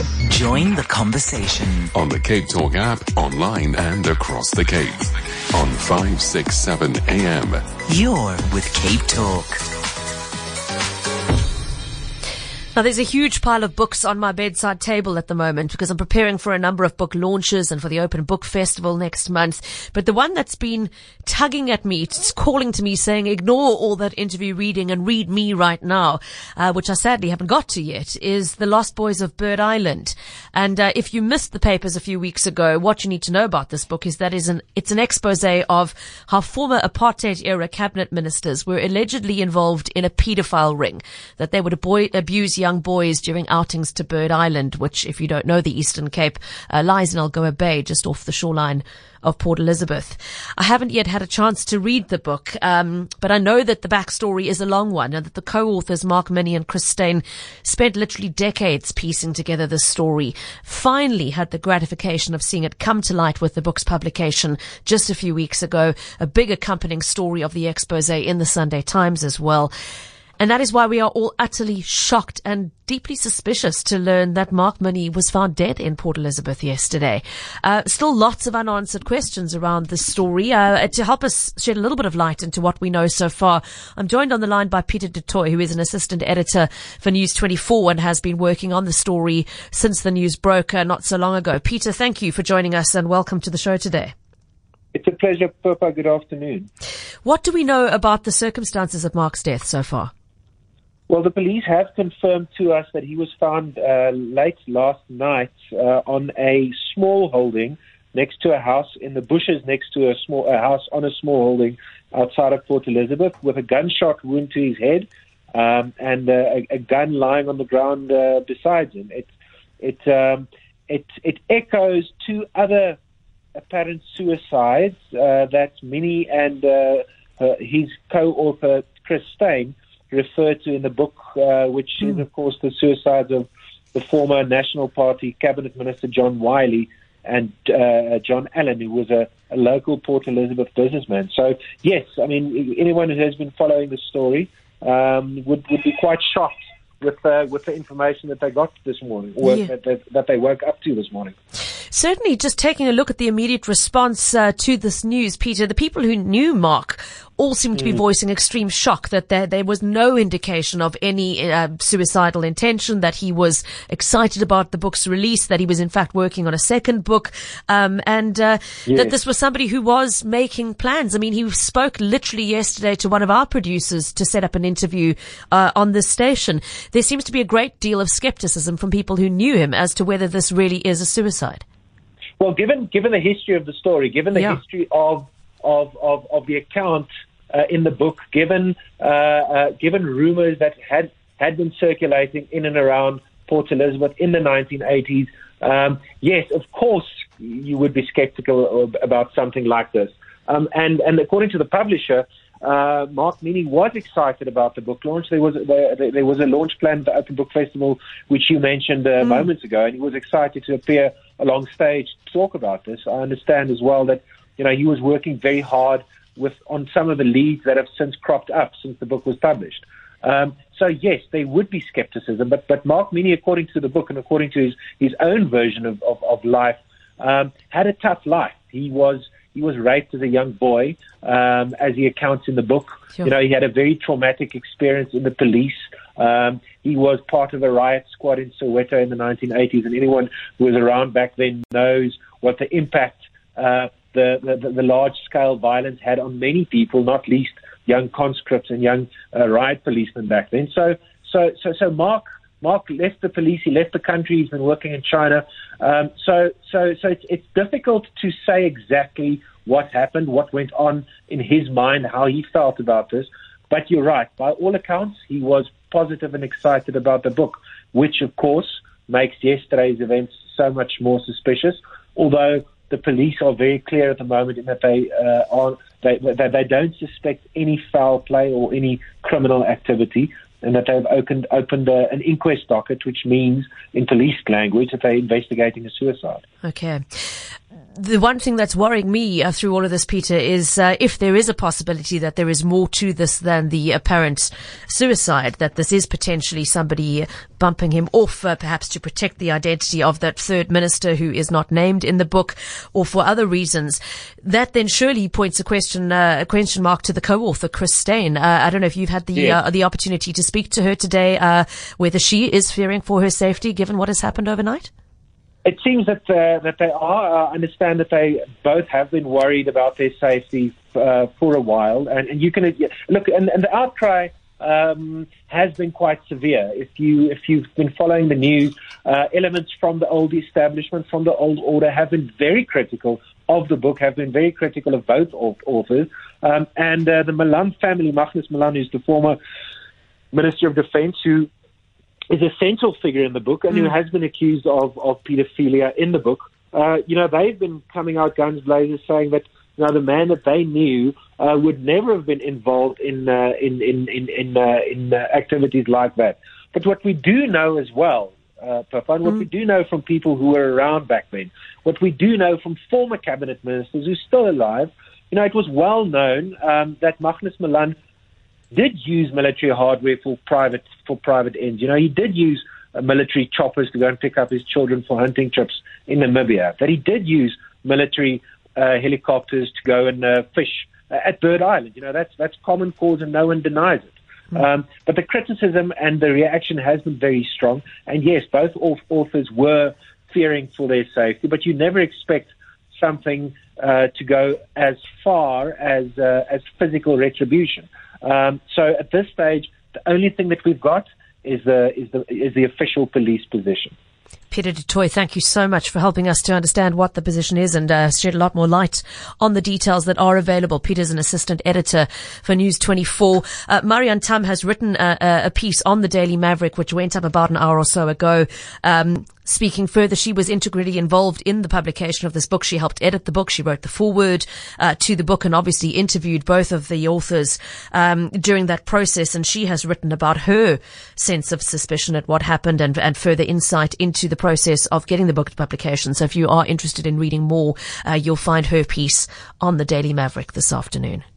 Join the conversation on the Cape Talk app, online and across the Cape. On 567 AM. You're with Cape Talk. Now, there's a huge pile of books on my bedside table at the moment because I'm preparing for a number of book launches and for the Open Book Festival next month. But the one that's been tugging at me, it's calling to me saying, ignore all that interview reading and read me right now, which I sadly haven't got to yet, is The Lost Boys of Bird Island. And if you missed the papers a few weeks ago, what you need to know about this book is that it's an expose of how former apartheid-era cabinet ministers were allegedly involved in a paedophile ring, that they would abuse young boys during outings to Bird Island, which, if you don't know the Eastern Cape, lies in Algoa Bay, just off the shoreline of Port Elizabeth. I haven't yet had a chance to read the book, but I know that the backstory is a long one and that the co-authors, Mark Minnie and Chris Steyn, spent literally decades piecing together this story. Finally had the gratification of seeing it come to light with the book's publication just a few weeks ago, a big accompanying story of the expose in the Sunday Times as well. And that is why we are all utterly shocked and deeply suspicious to learn that Mark Minnie was found dead in Port Elizabeth yesterday. Still lots of unanswered questions around this story. To help us shed a little bit of light into what we know so far, I'm joined on the line by Peter du Toit, who is an assistant editor for News 24 and has been working on the story since the news broke not so long ago. Peter, thank you for joining us and welcome to the show today. It's a pleasure, Purpa. Good afternoon. What do we know about the circumstances of Mark's death so far? Well, the police have confirmed to us that he was found late last night on a small holding next to a house in the bushes next to a house on a small holding outside of Port Elizabeth with a gunshot wound to his head and a gun lying on the ground beside him. It echoes two other apparent suicides that Minnie and his co-author Chris Steyn referred to in the book, which is, of course, the suicides of the former National Party Cabinet Minister John Wiley and John Allen, who was a local Port Elizabeth businessman. So, yes, I mean, anyone who has been following the story would be quite shocked with the information that they got this morning, or that they woke up to this morning. Certainly, just taking a look at the immediate response to this news, Peter, the people who knew Mark all seem to be voicing extreme shock that there was no indication of any suicidal intention, that he was excited about the book's release, that he was in fact working on a second book, that this was somebody who was making plans. I mean, he spoke literally yesterday to one of our producers to set up an interview on this station. There seems to be a great deal of skepticism from people who knew him as to whether this really is a suicide. Well, given the history of the story, given the history of the account in the book, given rumors that had been circulating in and around Port Elizabeth in the 1980s, yes, of course, you would be skeptical about something like this. And according to the publisher, Mark Minnie was excited about the book launch. There was a launch plan at the Open Book Festival, which you mentioned moments ago, and he was excited to appear along stage to talk about this. I understand as well that he was working very hard on some of the leads that have since cropped up since the book was published. So yes, there would be skepticism, but Mark Minnie, according to the book and according to his own version of life, had a tough life. He was raped as a young boy, as he accounts in the book. Sure. He had a very traumatic experience in the police. He was part of a riot squad in Soweto in the 1980s, and anyone who was around back then knows what the impact the large-scale violence had on many people, not least young conscripts and young riot policemen back then. So Mark left the police. He left the country. He's been working in China. So it's difficult to say exactly what happened, what went on in his mind, how he felt about this. But you're right. By all accounts, he was positive and excited about the book, which, of course, makes yesterday's events so much more suspicious. Although the police are very clear at the moment in that they don't suspect any foul play or any criminal activity, and that they've opened an inquest docket, which means, in police language, that they're investigating a suicide. Okay. The one thing that's worrying me through all of this, Peter, is if there is a possibility that there is more to this than the apparent suicide, that this is potentially somebody bumping him off, perhaps to protect the identity of that third minister who is not named in the book, or for other reasons, that then surely points a question mark to the co-author, Chris Steyn. I don't know if you've had the opportunity to speak to her today, whether she is fearing for her safety given what has happened overnight. It seems that they are. I understand that they both have been worried about their safety for a while, and you can look. And the outcry has been quite severe. If you've been following the news, elements from the old establishment, from the old order, have been very critical of the book, have been very critical of both authors, and the Malan family, Magnus Malan, who's the former Minister of Defence, who is a central figure in the book and who has been accused of pedophilia in the book. They've been coming out guns blazing, saying that the man that they knew would never have been involved in activities like that. But what we do know as well, Papa, and what we do know from people who were around back then, what we do know from former cabinet ministers who are still alive, it was well known that Magnus Malan did use military hardware for private ends. He did use military choppers to go and pick up his children for hunting trips in Namibia. That he did use military helicopters to go and fish at Bird Island. That's common cause and no one denies it. But the criticism and the reaction has been very strong. And yes, both authors were fearing for their safety, but you never expect something to go as far as physical retribution. So at this stage, the only thing that we've got is the official police position. Peter du Toit, thank you so much for helping us to understand what the position is and shed a lot more light on the details that are available. Peter's an assistant editor for News 24. Marianne Tam has written a piece on the Daily Maverick, which went up about an hour or so ago. Speaking further, she was integrally involved in the publication of this book. She helped edit the book. She wrote the foreword to the book and obviously interviewed both of the authors during that process. And she has written about her sense of suspicion at what happened and further insight into the process of getting the book to publication. So if you are interested in reading more, you'll find her piece on the Daily Maverick this afternoon.